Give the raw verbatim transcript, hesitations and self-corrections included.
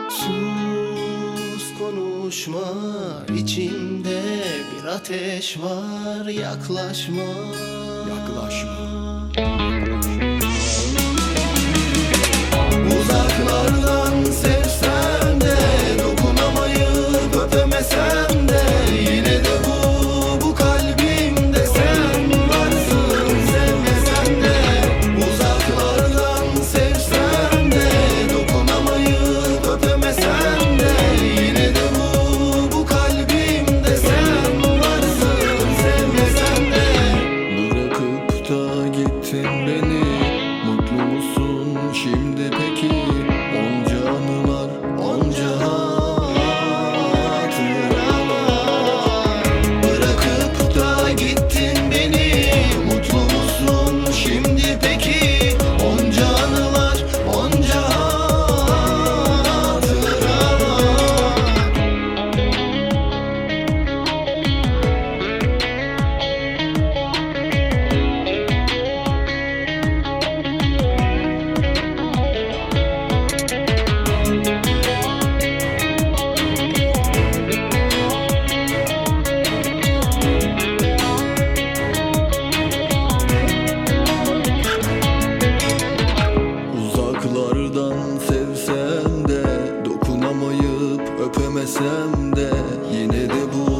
Sus, konuşma, içimde bir ateş var. Yaklaşma, Yaklaşma. Uzaklardan sevsem de, dokunamayıp öpemesem de, yine de bu, bu kalbimde sen varsın, sevmesem de. Uzaklardan sevsem de, dokunamayıp öpemesem de, yine de bu, bu kalbimde sen varsın, sevmesem de. Bırakıp da gittin beni, mutlu musun şimdi peki? Onca anılar, onca hatıralar. Bırakıp da gittin beni, mutlu musun şimdi peki? Onca anılar, onca hatıralar. Uzaklardan sevsem de, dokunamayıp öpemesem de, yine de bu